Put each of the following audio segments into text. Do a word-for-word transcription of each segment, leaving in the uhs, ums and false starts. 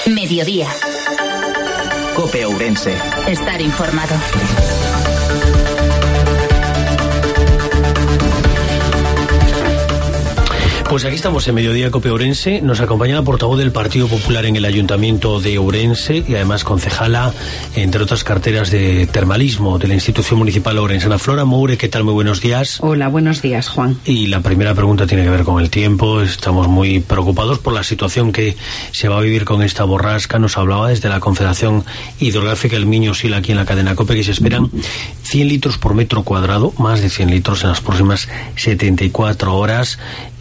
Mediodía. COPE Ourense. Estar informado. Pues aquí estamos en Mediodía COPE Ourense. Nos acompaña la portavoz del Partido Popular en el Ayuntamiento de Ourense y además concejala, entre otras carteras, de termalismo de la institución municipal ourensana. Flora Moure, ¿qué tal? Muy buenos días. Hola, buenos días, Juan. Y la primera pregunta tiene que ver con el tiempo. Estamos muy preocupados por la situación que se va a vivir con esta borrasca. Nos hablaba desde la Confederación Hidrográfica El Miño-Sil, aquí en la cadena COPE, que se esperan cien litros por metro cuadrado, más de cien litros en las próximas setenta y cuatro horas.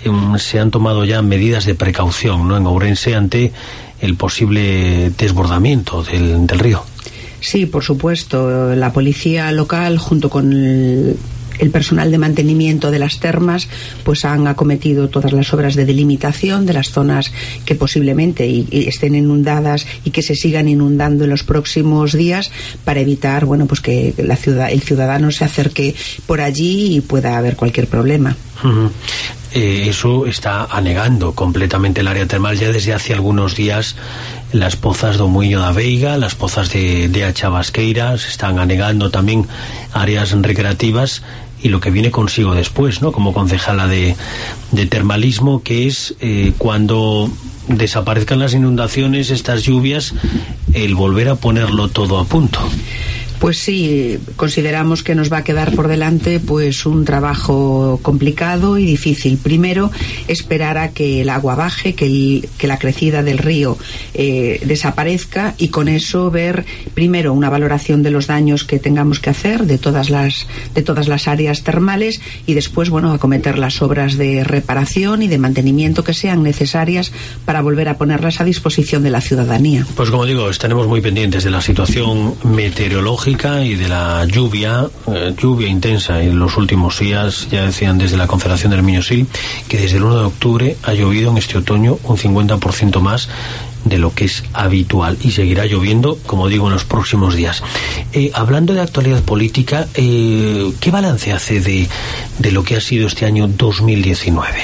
Se han tomado ya medidas de precaución, ¿no?, en Ourense ante el posible desbordamiento del, del río. Sí, por supuesto. La policía local, junto con el, el personal de mantenimiento de las termas, pues han acometido todas las obras de delimitación de las zonas que posiblemente y, y estén inundadas y que se sigan inundando en los próximos días, para evitar, bueno, pues que la ciudad, el ciudadano se acerque por allí y pueda haber cualquier problema. Uh-huh. Eh, eso está anegando completamente el área termal. Ya desde hace algunos días las pozas do Muiño da Veiga, las pozas de, de Achabasqueira, se están anegando también áreas recreativas, y lo que viene consigo después, ¿no?, como concejala de, de termalismo, que es eh, cuando desaparezcan las inundaciones, estas lluvias, el volver a ponerlo todo a punto. Pues sí, consideramos que nos va a quedar por delante pues un trabajo complicado y difícil. Primero, esperar a que el agua baje, que, el, que la crecida del río eh, desaparezca, y con eso ver primero una valoración de los daños que tengamos que hacer de todas las de todas las áreas termales, y después, bueno, acometer las obras de reparación y de mantenimiento que sean necesarias para volver a ponerlas a disposición de la ciudadanía. Pues como digo, estaremos muy pendientes de la situación meteorológica y de la lluvia, eh, lluvia intensa en los últimos días. Ya decían desde la Confederación del Miño-Sil que desde el uno de octubre ha llovido en este otoño un cincuenta por ciento más de lo que es habitual, y seguirá lloviendo, como digo, en los próximos días. Eh, hablando de actualidad política, eh, ¿qué balance hace de, de lo que ha sido este año dos mil diecinueve?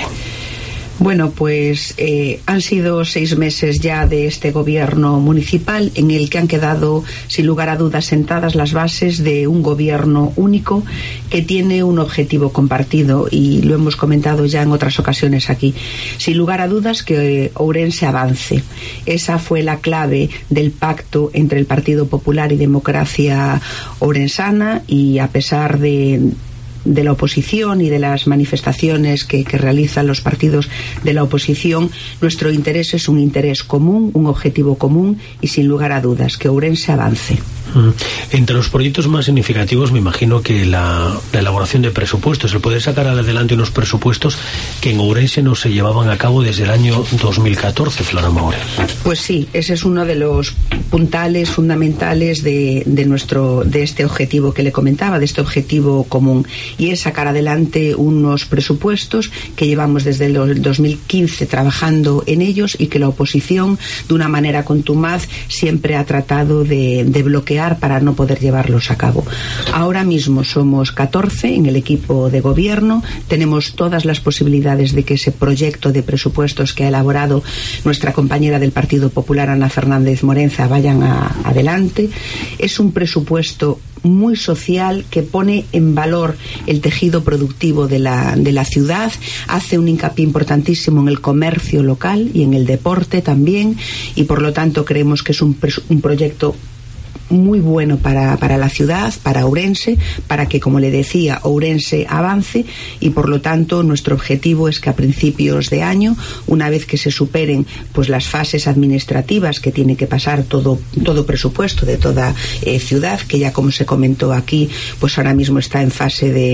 Bueno, pues eh, han sido seis meses ya de este gobierno municipal, en el que han quedado, sin lugar a dudas, sentadas las bases de un gobierno único que tiene un objetivo compartido, y lo hemos comentado ya en otras ocasiones aquí. Sin lugar a dudas, que eh, Ourense avance. Esa fue la clave del pacto entre el Partido Popular y Democracia Ourensana, y a pesar de... de la oposición y de las manifestaciones que, que realizan los partidos de la oposición, nuestro interés es un interés común, un objetivo común, y sin lugar a dudas, que Ourense avance. Entre los proyectos más significativos, me imagino que la, la elaboración de presupuestos, el poder sacar adelante unos presupuestos que en Ourense no se llevaban a cabo desde el año dos mil catorce, Flora Moure. Pues sí, ese es uno de los puntales fundamentales de, de nuestro de este objetivo que le comentaba, de este objetivo común, y es sacar adelante unos presupuestos que llevamos desde el dos mil quince trabajando en ellos, y que la oposición, de una manera contumaz, siempre ha tratado de, de bloquear para no poder llevarlos a cabo. Ahora mismo somos catorce en el equipo de gobierno, tenemos todas las posibilidades de que ese proyecto de presupuestos que ha elaborado nuestra compañera del Partido Popular, Ana Fernández Morenza, vayan a, adelante. Es un presupuesto muy social, que pone en valor el tejido productivo de la, de la ciudad, hace un hincapié importantísimo en el comercio local y en el deporte también, y por lo tanto creemos que es un, un proyecto muy bueno para, para la ciudad, para Ourense, para que, como le decía, Ourense avance, y por lo tanto nuestro objetivo es que a principios de año, una vez que se superen pues las fases administrativas que tiene que pasar todo, todo presupuesto de toda eh, ciudad, que ya, como se comentó aquí, pues ahora mismo está en fase de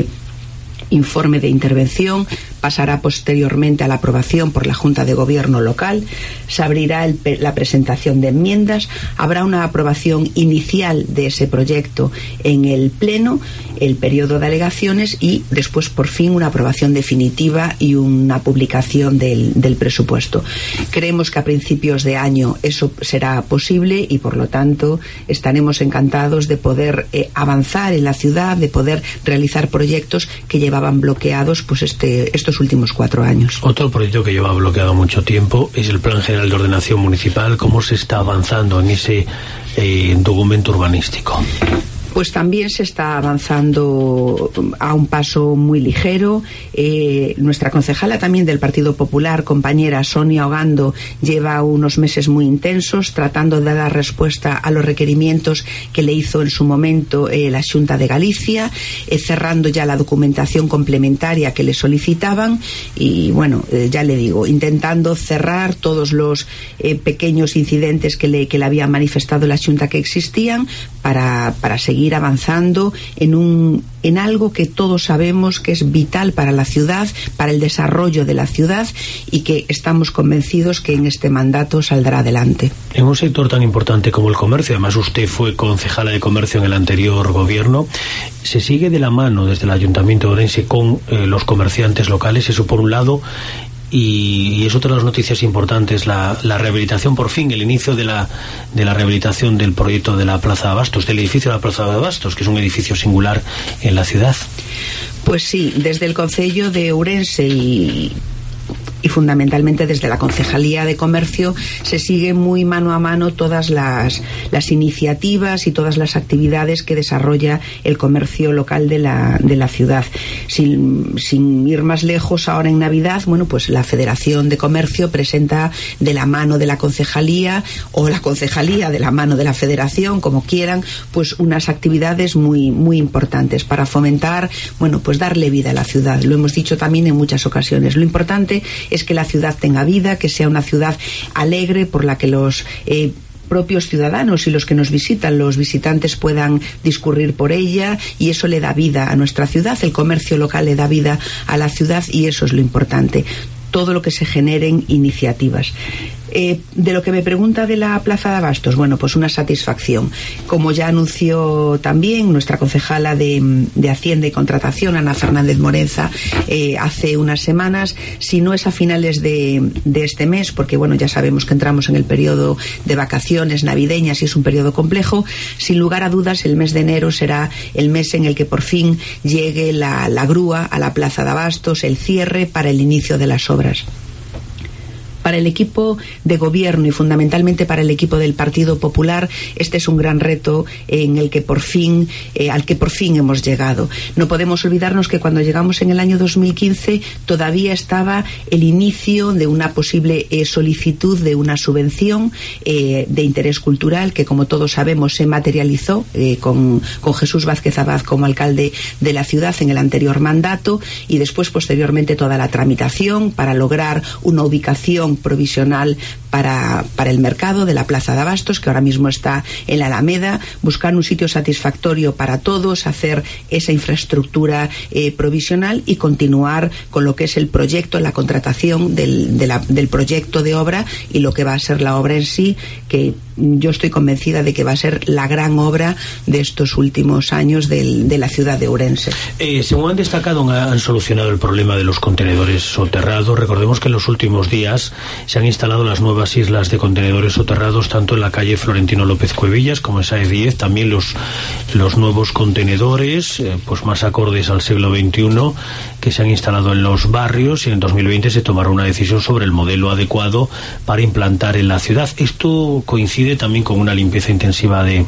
informe de intervención, pasará posteriormente a la aprobación por la Junta de Gobierno local, se abrirá el, la presentación de enmiendas, habrá una aprobación inicial de ese proyecto en el Pleno, el periodo de alegaciones, y después por fin una aprobación definitiva y una publicación del, del presupuesto. Creemos que a principios de año eso será posible, y por lo tanto estaremos encantados de poder eh, avanzar en la ciudad, de poder realizar proyectos que llevaban bloqueados pues este, estos estos últimos cuatro años. Otro proyecto que lleva bloqueado mucho tiempo es el Plan General de Ordenación Municipal. ¿Cómo se está avanzando en ese eh, documento urbanístico? Pues también se está avanzando a un paso muy ligero. Eh, nuestra concejala también del Partido Popular, compañera Sonia Ogando, lleva unos meses muy intensos tratando de dar respuesta a los requerimientos que le hizo en su momento eh, la Xunta de Galicia, eh, cerrando ya la documentación complementaria que le solicitaban y, bueno, eh, ya le digo, intentando cerrar todos los eh, pequeños incidentes que le, que le había manifestado la Xunta que existían para, para seguir avanzando en un en algo que todos sabemos que es vital para la ciudad, para el desarrollo de la ciudad y que estamos convencidos que en este mandato saldrá adelante. En un sector tan importante como el comercio, además usted fue concejala de comercio en el anterior gobierno, se sigue de la mano desde el Ayuntamiento de Ourense con eh, los comerciantes locales, eso por un lado. Y, y es otra de las noticias importantes, la, la rehabilitación, por fin, el inicio de la, de la rehabilitación del proyecto de la Plaza de Abastos, del edificio de la Plaza de Abastos, que es un edificio singular en la ciudad. Pues sí, desde el Concello de Ourense y... y fundamentalmente desde la Concejalía de Comercio se sigue muy mano a mano todas las, las iniciativas y todas las actividades que desarrolla el comercio local de la, de la ciudad. Sin, sin ir más lejos, ahora en Navidad, bueno, pues la Federación de Comercio presenta de la mano de la Concejalía o la Concejalía de la mano de la Federación, como quieran, pues unas actividades muy, muy importantes para fomentar, bueno, pues darle vida a la ciudad. Lo hemos dicho también en muchas ocasiones. Lo importante es que la ciudad tenga vida, que sea una ciudad alegre por la que los eh, propios ciudadanos y los que nos visitan, los visitantes puedan discurrir por ella y eso le da vida a nuestra ciudad, el comercio local le da vida a la ciudad y eso es lo importante, todo lo que se generen iniciativas. Eh, de lo que me pregunta de la Plaza de Abastos, bueno, pues una satisfacción. Como ya anunció también nuestra concejala de, de Hacienda y Contratación, Ana Fernández Morenza, eh, hace unas semanas, si no es a finales de, de este mes, porque bueno, ya sabemos que entramos en el periodo de vacaciones navideñas y es un periodo complejo, sin lugar a dudas el mes de enero será el mes en el que por fin llegue la, la grúa a la Plaza de Abastos, el cierre para el inicio de las obras. Para el equipo de gobierno y fundamentalmente para el equipo del Partido Popular, este es un gran reto en el que por fin, eh, al que por fin hemos llegado. No podemos olvidarnos que cuando llegamos en el año dos mil quince todavía estaba el inicio de una posible eh, solicitud de una subvención eh, de interés cultural que, como todos sabemos, se materializó eh, con, con Jesús Vázquez Abad como alcalde de la ciudad en el anterior mandato y después posteriormente toda la tramitación para lograr una ubicación provisional para, para el mercado de la Plaza de Abastos, que ahora mismo está en la Alameda, buscar un sitio satisfactorio para todos, hacer esa infraestructura eh, provisional y continuar con lo que es el proyecto, la contratación del, de la, del proyecto de obra y lo que va a ser la obra en sí, que yo estoy convencida de que va a ser la gran obra de estos últimos años del, de la ciudad de Ourense. Eh, según han destacado, han solucionado el problema de los contenedores soterrados. Recordemos que en los últimos días se han instalado las nuevas islas de contenedores soterrados tanto en la calle Florentino López Cuevillas como en Sáez diez, también los, los nuevos contenedores eh, pues más acordes al siglo veintiuno que se han instalado en los barrios y en dos mil veinte se tomará una decisión sobre el modelo adecuado para implantar en la ciudad. Esto coincide también con una limpieza intensiva de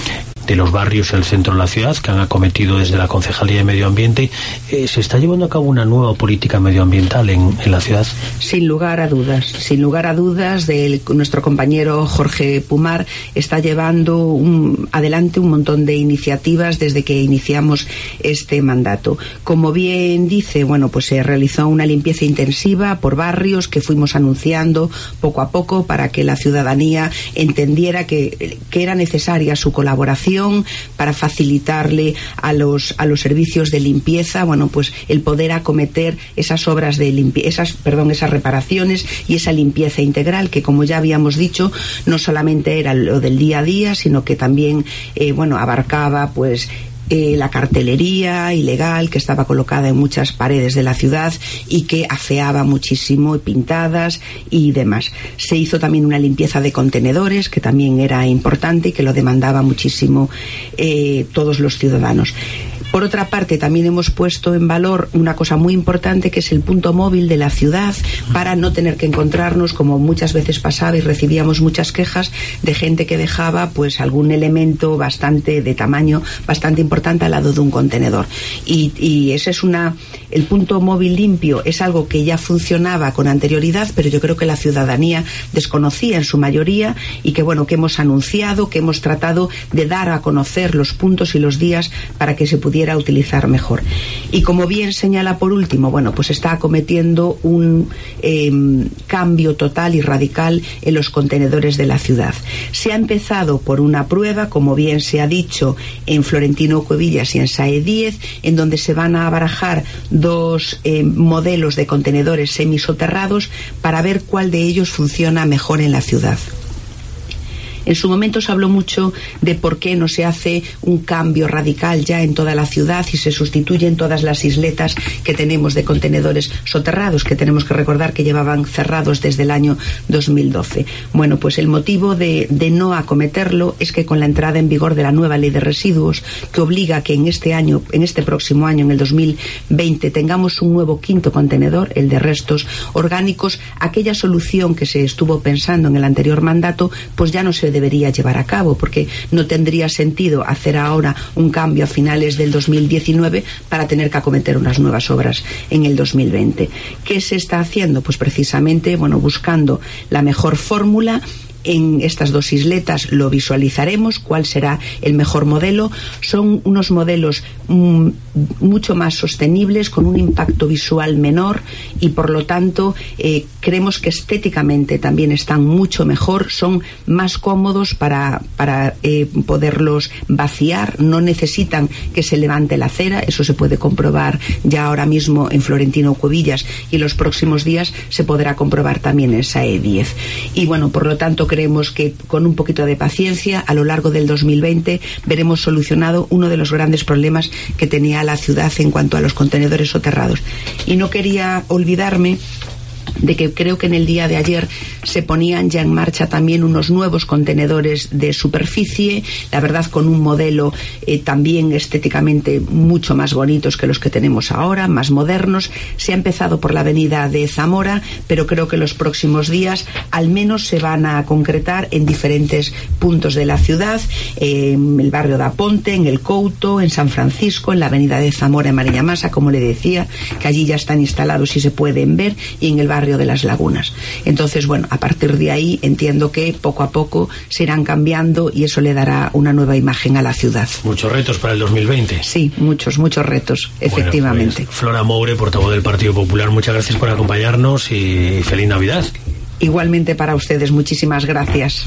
de los barrios y el centro de la ciudad que han acometido desde la Concejalía de Medio Ambiente. Eh, ¿Se está llevando a cabo una nueva política medioambiental en, en la ciudad? Sin lugar a dudas, sin lugar a dudas, de nuestro compañero Jorge Pumar está llevando un, adelante un montón de iniciativas desde que iniciamos este mandato. Como bien dice, bueno, pues se realizó una limpieza intensiva por barrios que fuimos anunciando poco a poco para que la ciudadanía entendiera que, que era necesaria su colaboración para facilitarle a los a los servicios de limpieza, bueno, pues el poder acometer esas obras de limpieza, esas, perdón, esas reparaciones y esa limpieza integral que, como ya habíamos dicho, no solamente era lo del día a día, sino que también eh, bueno, abarcaba pues Eh, la cartelería ilegal que estaba colocada en muchas paredes de la ciudad y que afeaba muchísimo, pintadas y demás. Se hizo también una limpieza de contenedores que también era importante y que lo demandaba muchísimo eh, todos los ciudadanos. Por otra parte, también hemos puesto en valor una cosa muy importante, que es el punto móvil de la ciudad, para no tener que encontrarnos, como muchas veces pasaba y recibíamos muchas quejas de gente que dejaba pues algún elemento bastante de tamaño bastante importante al lado de un contenedor. Y, y ese es una el punto móvil limpio es algo que ya funcionaba con anterioridad, pero yo creo que la ciudadanía desconocía en su mayoría, y que bueno, que hemos anunciado, que hemos tratado de dar a conocer los puntos y los días para que se pudiera utilizar mejor. Y como bien señala por último, bueno, pues está acometiendo un eh, cambio total y radical en los contenedores de la ciudad. Se ha empezado por una prueba, como bien se ha dicho, en Florentino Cuevillas y en S A E diez, en donde se van a barajar dos eh, modelos de contenedores semisoterrados para ver cuál de ellos funciona mejor en la ciudad. En su momento se habló mucho de por qué no se hace un cambio radical ya en toda la ciudad y se sustituyen todas las isletas que tenemos de contenedores soterrados, que tenemos que recordar que llevaban cerrados desde el año dos mil doce. Bueno, pues el motivo de, de no acometerlo es que con la entrada en vigor de la nueva ley de residuos, que obliga a que en este año, en este próximo año, en el dos mil veinte, tengamos un nuevo quinto contenedor, el de restos orgánicos, aquella solución que se estuvo pensando en el anterior mandato, pues ya no se debería llevar a cabo, porque no tendría sentido hacer ahora un cambio a finales del dos mil diecinueve para tener que acometer unas nuevas obras en el dos mil veinte. ¿Qué se está haciendo? Pues precisamente, bueno, buscando la mejor fórmula. En estas dos isletas lo visualizaremos, cuál será el mejor modelo. Son unos modelos mm, mucho más sostenibles, con un impacto visual menor, y por lo tanto eh, creemos que estéticamente también están mucho mejor, son más cómodos para, para eh, poderlos vaciar, no necesitan que se levante la acera. Eso se puede comprobar ya ahora mismo en Florentino Cuevillas, y los próximos días se podrá comprobar también en S A E diez. Y bueno, por lo tanto creemos que con un poquito de paciencia, a lo largo del dos mil veinte veremos solucionado uno de los grandes problemas que tenía la ciudad en cuanto a los contenedores soterrados. Y no quería olvidarme de que creo que en el día de ayer se ponían ya en marcha también unos nuevos contenedores de superficie, la verdad con un modelo eh, también estéticamente mucho más bonitos que los que tenemos ahora, más modernos. Se ha empezado por la avenida de Zamora, pero creo que los próximos días al menos se van a concretar en diferentes puntos de la ciudad, eh, en el barrio de Aponte, en el Couto, en San Francisco, en la avenida de Zamora, en Mariñamasa, como le decía, que allí ya están instalados y se pueden ver, y en el barrio de Las Lagunas. Entonces, bueno, a partir de ahí entiendo que poco a poco se irán cambiando, y eso le dará una nueva imagen a la ciudad. Muchos retos para el dos mil veinte. Sí, muchos, muchos retos, efectivamente. Bueno, pues, Flora Moure, portavoz del Partido Popular, muchas gracias por acompañarnos y feliz Navidad. Igualmente para ustedes, muchísimas gracias.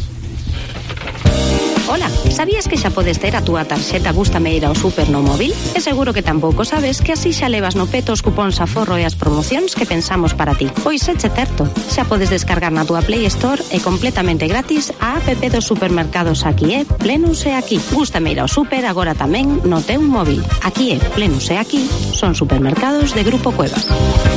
Ola, sabías que xa podes ter a túa tarxeta Gustameira ao Super no móvil? E seguro que tampouco sabes que así xa levas no peto os cupóns aforro e as promocións que pensamos para ti. Pois eche certo, xa podes descargar na túa Play Store e completamente gratis a app dos supermercados Aquí é, Plenus e Aquí. Gustameira ao Super agora tamén no teu móvil. Aquí é, Plenus e Aquí son supermercados de Grupo Cuevas.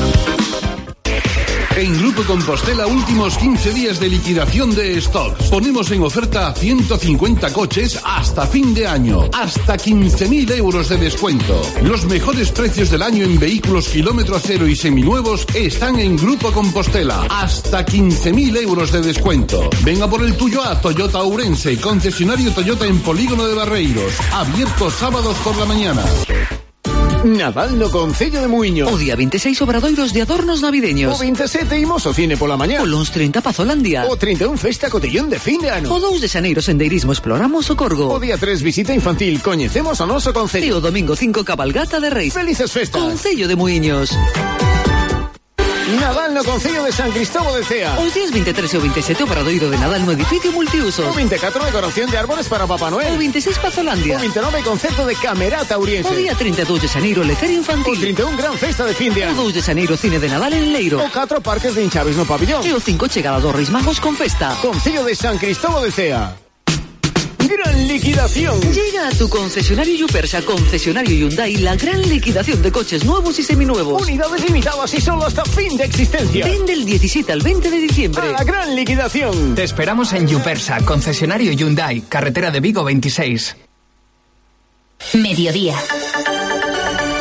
En Grupo Compostela, últimos quince días de liquidación de stocks. Ponemos en oferta ciento cincuenta coches hasta fin de año. Hasta quince mil euros de descuento. Los mejores precios del año en vehículos kilómetro cero y seminuevos están en Grupo Compostela. Hasta quince mil euros de descuento. Venga por el tuyo a Toyota Ourense, concesionario Toyota en Polígono de Barreiros. Abierto sábados por la mañana. Nadal no Concello de Muiño. O día veintiséis obradoiros de adornos navideños. O veintisiete imos ao cine pola mañá. O luns trinta Pazolandia. O trinta e un festa cotillón de fin de ano. O dous de xaneiro sendeirismo exploramos o Corgo. O día tres visita infantil, coñecemos o noso concello. E o domingo cinco cabalgata de Reis. Felices festas. Concello de Muiños. Nadal no Concello de San Cristóbal de Cea. Os días veintitrés e o veintisiete obradoiro de Nadal no edificio multiusos. O veinticuatro decoración de árboles para Papá Noel. O veintiséis Pazolandia. O veintinueve concerto de Camerata Ouriense. O día trinta e dous de xaneiro lecer infantil. O trinta e un gran festa de fin de ano. O dous de xaneiro cine de Nadal en Leiro. O catro parques de hinchaves no pabillón. E o cinco chegada dos Reis Magos con festa. Concello de San Cristóbal de Cea. Gran liquidación. Llega a tu concesionario Yupersa, concesionario Hyundai, la gran liquidación de coches nuevos y seminuevos. Unidades limitadas y solo hasta fin de existencia. Ven del diecisiete al veinte de diciembre. A la gran liquidación. Te esperamos en Yupersa, concesionario Hyundai, carretera de Vigo veintiséis. Mediodía.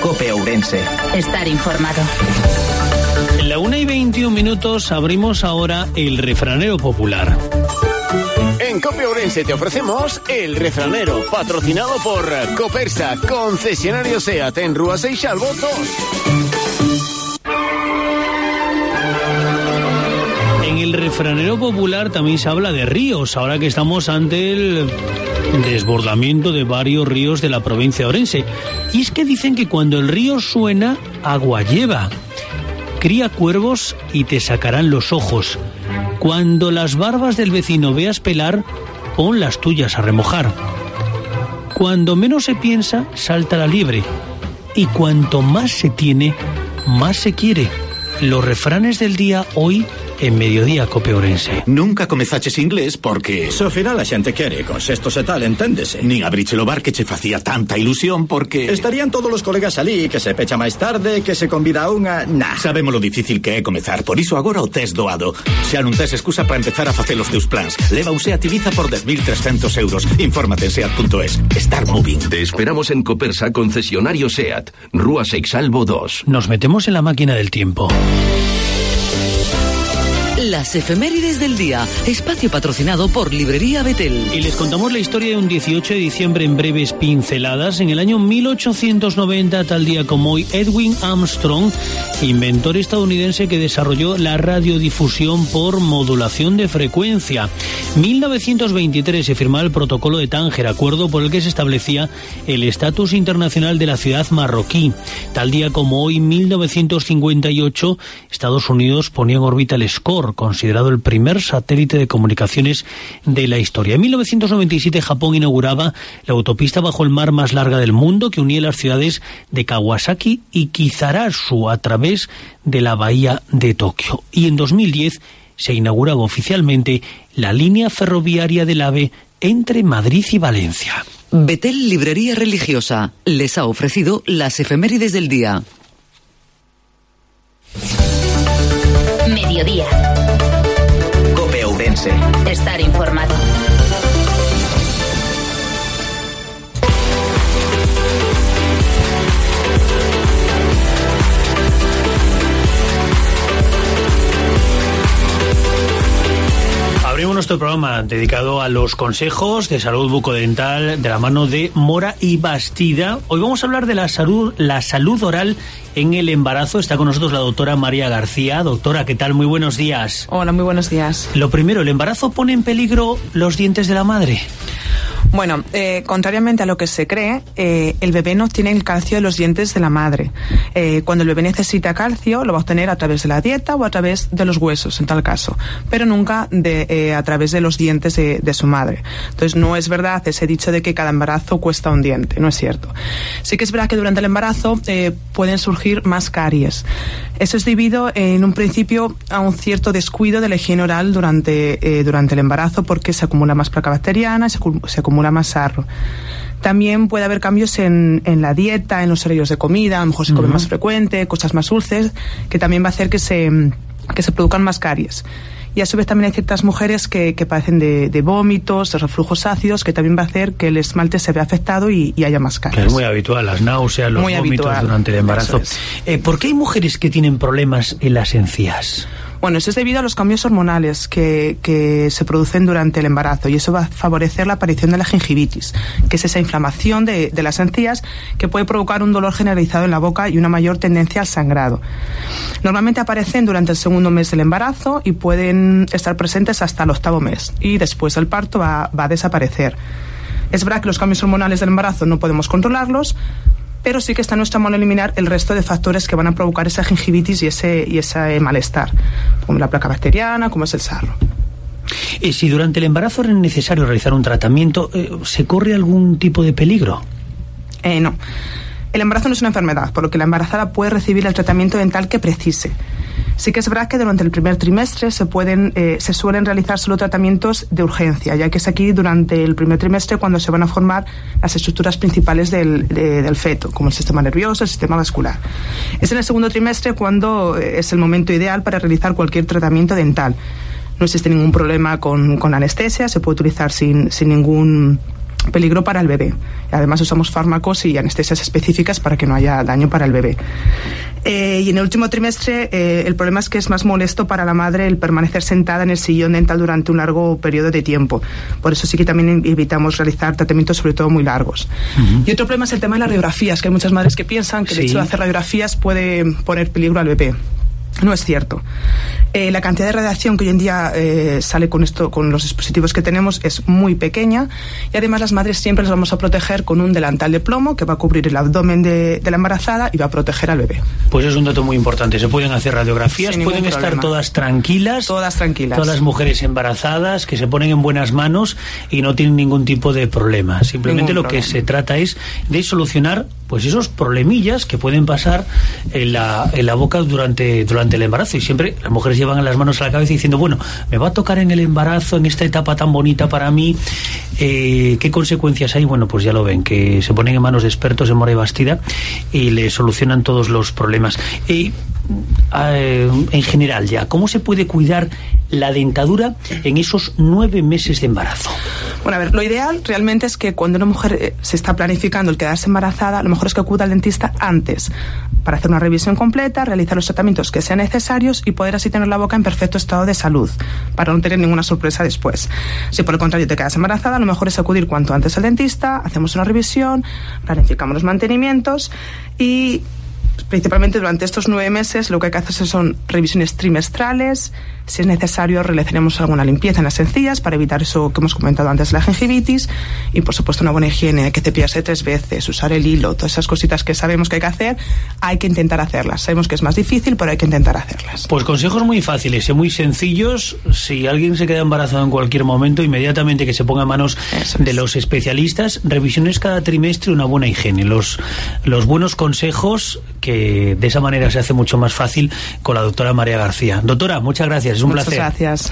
COPE Ourense. Estar informado. En la una y veintiún minutos abrimos ahora el refranero popular. En COPE Ourense te ofrecemos el refranero, patrocinado por Copersa, concesionario SEAT en Rúa Seixalbo dos. En el refranero popular también se habla de ríos, ahora que estamos ante el desbordamiento de varios ríos de la provincia de Ourense. Y es que dicen que cuando el río suena, agua lleva. Cría cuervos y te sacarán los ojos. Cuando las barbas del vecino veas pelar, pon las tuyas a remojar. Cuando menos se piensa, salta la liebre. Y cuanto más se tiene, más se quiere. Los refranes del día hoy en Mediodía Cope Ourense. Nunca comezaches inglés porque so final a xente quere, con xestos e tal, enténdese. Nin abriche o bar que che facía tanta ilusión porque estarían todos os colegas alí, que se pecha máis tarde, que se convida a unha... Nah, sabemos lo difícil que é comezar, por iso agora o tes doado. Xa non tes excusa para empezar a facer os teus plans. Leva un SEAT Ibiza por dez mil trescentos euros. Infórmate en seat punto es. Start moving. Te esperamos en Copersa, concesionario SEAT, Rúa Seixalbo dos. Nos metemos en la máquina del tiempo. Las efemérides del día, espacio patrocinado por Librería Betel. Y les contamos la historia de un dieciocho de diciembre en breves pinceladas. En el año mil ochocientos noventa, tal día como hoy, Edwin Armstrong, inventor estadounidense que desarrolló la radiodifusión por modulación de frecuencia. mil novecientos veintitrés se firmaba el Protocolo de Tánger, acuerdo por el que se establecía el estatus internacional de la ciudad marroquí. Tal día como hoy, mil novecientos cincuenta y ocho, Estados Unidos ponía en órbita el SCORE, considerado el primer satélite de comunicaciones de la historia. En mil novecientos noventa y siete, Japón inauguraba la autopista bajo el mar más larga del mundo, que unía las ciudades de Kawasaki y Kizarazu a través de la bahía de Tokio. Y en dos mil diez se inauguraba oficialmente la línea ferroviaria del AVE entre Madrid y Valencia. Betel Librería Religiosa les ha ofrecido las efemérides del día. Mediodía. COPE Ourense. Estar informado. Abrimos nuestro programa dedicado a los consejos de salud bucodental de la mano de Mora y Bastida. Hoy vamos a hablar de la salud, la salud oral en el embarazo. Está con nosotros la doctora María García. Doctora, ¿qué tal? Muy buenos días. Hola, muy buenos días. Lo primero, ¿el embarazo pone en peligro los dientes de la madre? Bueno, eh, contrariamente a lo que se cree, eh, el bebé no obtiene el calcio de los dientes de la madre. Eh, cuando el bebé necesita calcio, lo va a obtener a través de la dieta o a través de los huesos, en tal caso, pero nunca de, eh, a través de los dientes de, de su madre. Entonces, no es verdad ese dicho de que cada embarazo cuesta un diente, no es cierto. Sí que es verdad que durante el embarazo eh, pueden surgir más caries. Eso es debido, eh, en un principio, a un cierto descuido de la higiene oral durante, eh, durante el embarazo, porque se acumula más placa bacteriana, se, se acumula más sarro. También puede haber cambios en, en la dieta, en los horarios de comida, a lo mejor se come uh-huh. más frecuente, cosas más dulces, que también va a hacer que se, que se produzcan más caries. Y a su vez también hay ciertas mujeres que, que padecen de, de vómitos, de reflujos ácidos, que también va a hacer que el esmalte se vea afectado y, y haya más caries. Es muy habitual, las náuseas, los muy vómitos habitual. Durante el embarazo. Es. Eh, ¿Por qué hay mujeres que tienen problemas en las encías? Bueno, eso es debido a los cambios hormonales que, que se producen durante el embarazo, y eso va a favorecer la aparición de la gingivitis, que es esa inflamación de, de las encías que puede provocar un dolor generalizado en la boca y una mayor tendencia al sangrado. Normalmente aparecen durante el segundo mes del embarazo y pueden estar presentes hasta el octavo mes, y después del parto va, va a desaparecer. Es verdad que los cambios hormonales del embarazo no podemos controlarlos, pero sí que está en nuestra mano eliminar el resto de factores que van a provocar esa gingivitis y ese, y ese malestar, como la placa bacteriana, como es el sarro. Y si durante el embarazo es necesario realizar un tratamiento, ¿se corre algún tipo de peligro? Eh, no. El embarazo no es una enfermedad, por lo que la embarazada puede recibir el tratamiento dental que precise. Sí que es verdad que durante el primer trimestre se pueden, eh, se suelen realizar solo tratamientos de urgencia, ya que es aquí durante el primer trimestre cuando se van a formar las estructuras principales del, de, del feto, como el sistema nervioso, el sistema vascular. Es en el segundo trimestre cuando es el momento ideal para realizar cualquier tratamiento dental. No existe ningún problema con, con la anestesia, se puede utilizar sin, sin ningún peligro para el bebé. Además usamos fármacos y anestesias específicas para que no haya daño para el bebé. Eh, y en el último trimestre eh, el problema es que es más molesto para la madre el permanecer sentada en el sillón dental durante un largo periodo de tiempo. Por eso sí que también evitamos realizar tratamientos sobre todo muy largos. Uh-huh. Y otro problema es el tema de las radiografías, que hay muchas madres que piensan que sí. el hecho de hacer radiografías puede poner peligro al bebé. No es cierto. Eh, la cantidad de radiación que hoy en día eh, sale con esto, con los dispositivos que tenemos, es muy pequeña, y además las madres siempre las vamos a proteger con un delantal de plomo que va a cubrir el abdomen de, de la embarazada y va a proteger al bebé. Pues es un dato muy importante. Se pueden hacer radiografías, pueden estar problema. todas tranquilas, todas tranquilas, todas las mujeres embarazadas que se ponen en buenas manos y no tienen ningún tipo de problema. Simplemente ningún lo problema. que se trata es de solucionar pues esos problemillas que pueden pasar en la, en la boca durante, durante el embarazo, y siempre las mujeres llevan las manos a la cabeza diciendo, bueno, me va a tocar en el embarazo, en esta etapa tan bonita para mí, eh, ¿qué consecuencias hay? Bueno, pues ya lo ven, que se ponen en manos de expertos en Mora y Bastida y le solucionan todos los problemas. Y eh, en general ya, ¿cómo se puede cuidar la dentadura en esos nueve meses de embarazo? Bueno, a ver, lo ideal realmente es que cuando una mujer eh, se está planificando el quedarse embarazada, lo mejor es que acuda al dentista antes para hacer una revisión completa, realizar los tratamientos que sean necesarios y poder así tener la boca en perfecto estado de salud, para no tener ninguna sorpresa después. Si por el contrario te quedas embarazada, lo mejor es acudir cuanto antes al dentista, hacemos una revisión, planificamos los mantenimientos y principalmente durante estos nueve meses lo que hay que hacer son revisiones trimestrales. Si es necesario, realizaremos alguna limpieza en las encías para evitar eso que hemos comentado antes, la gingivitis, y por supuesto una buena higiene, que cepillarse tres veces, usar el hilo, todas esas cositas que sabemos que hay que hacer, hay que intentar hacerlas. Sabemos que es más difícil, pero hay que intentar hacerlas. Pues consejos muy fáciles y muy sencillos. Si alguien se queda embarazado en cualquier momento, inmediatamente que se ponga a manos de los especialistas, revisiones cada trimestre, una buena higiene, los, los buenos consejos, que de esa manera se hace mucho más fácil, con la doctora María García. Doctora, muchas gracias. Es un Muchas placer. Gracias.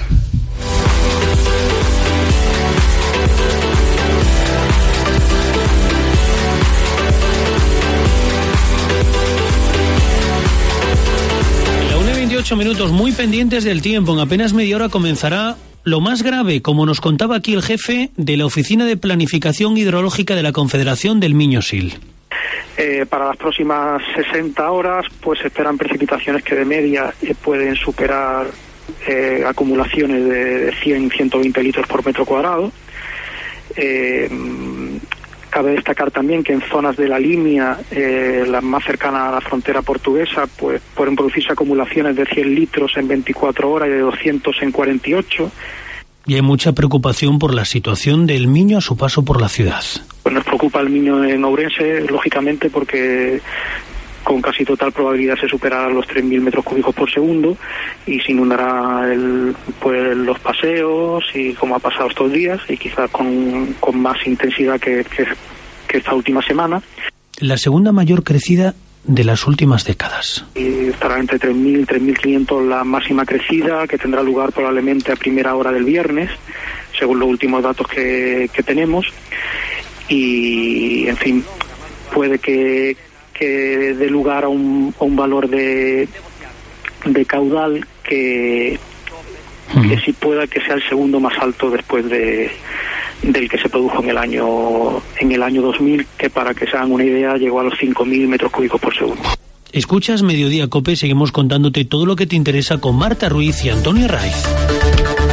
La una y veintiocho minutos, muy pendientes del tiempo. En apenas media hora comenzará lo más grave, como nos contaba aquí el jefe de la Oficina de Planificación Hidrológica de la Confederación del Miño-Sil. Eh, para las próximas sesenta horas, pues se esperan precipitaciones que de media eh, pueden superar Eh, acumulaciones de cien a ciento veinte litros por metro cuadrado. Eh, cabe destacar también que en zonas de la línea, eh, la más cercana a la frontera portuguesa, pues pueden producirse acumulaciones de cien litros en veinticuatro horas y de doscientos en cuarenta y ocho. Y hay mucha preocupación por la situación del Miño a su paso por la ciudad. Pues nos preocupa el Miño en Ourense, lógicamente, porque con casi total probabilidad se superará los tres mil metros cúbicos por segundo y se inundará el, pues, los paseos, y como ha pasado estos días, y quizás con, con más intensidad que, que, que esta última semana. La segunda mayor crecida de las últimas décadas. Y estará entre tres mil y tres mil quinientos la máxima crecida, que tendrá lugar probablemente a primera hora del viernes, según los últimos datos que, que tenemos. Y, en fin, puede que que dé lugar a un, a un valor de, de caudal que, uh-huh. que sí pueda que sea el segundo más alto después de del que se produjo en el año en el año dos mil, que para que se hagan una idea llegó a los cinco mil metros cúbicos por segundo. Escuchas Mediodía Cope, seguimos contándote todo lo que te interesa con Marta Ruiz y Antonio Raiz.